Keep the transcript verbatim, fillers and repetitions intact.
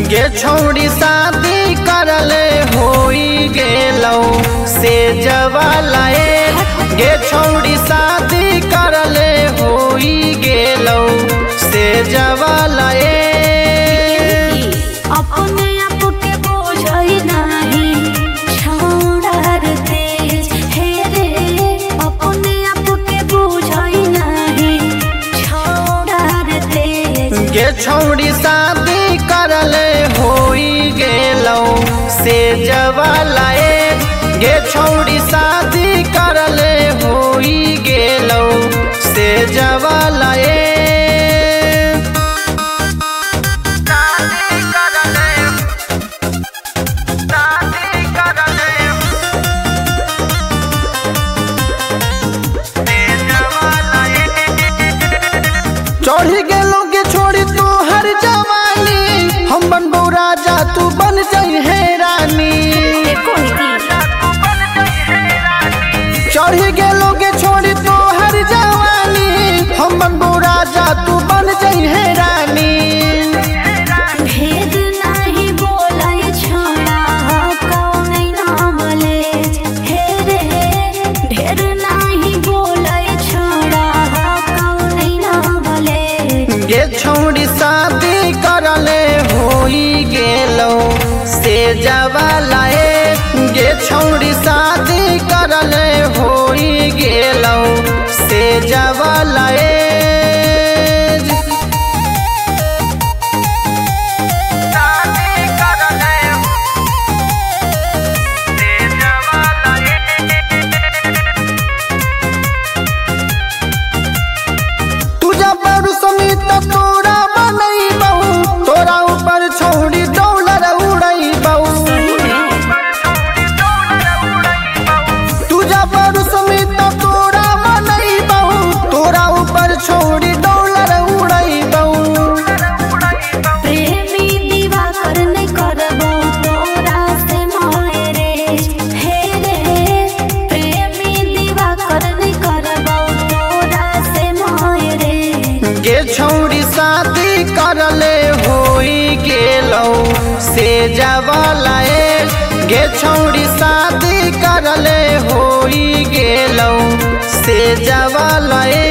गे छौड़ी शादी करले होई गेलौ से जवालाए गे छौड़ी शादी करले होई गेलौ से जवालाए अपने आप के बोझई नाही छौड़ार तेज हे रे अपने आप के बोझई नाही छौड़ार तेज गे छौड़ी शादी करले होई गेलौ से जवालाए गे छौड़ी शादी करले होई गेलौ से जवालाए चढ़ी गेलो के छोड़ी तू हर जवानी हम बनबो राजा तू बन जाई है रानी चढ़ी गेलो के छोड़ी तू हर जवानी हम बनबो राजा तू बन जाई है रानी भेद नाही बोलाई छोड़ा कौन नाम ले हे रे ढेर नाही बोलाई छोड़ा कौन नाम ले गे छौड़ी शादी करले होई गेलौ से जवालाए गे छौड़ी शादी करले होई गेलौ से जवालाए तोरा बनई बहु तोरा ऊपर छौड़ी डॉलर उड़ई बहु तू जब समित तोरा बनई बहु तोरा ऊपर छौड़ी डॉलर उड़ई बहु प्रेमी दीवा करने करबो तोरा से मोरे हे रे प्रेमी दीवा करने करबो तोरा से मोरे गे छौड़ी शादी करले होई गेलौ से जवालाए गे छौड़ी शादी करले होई गेलौ से जवालाए।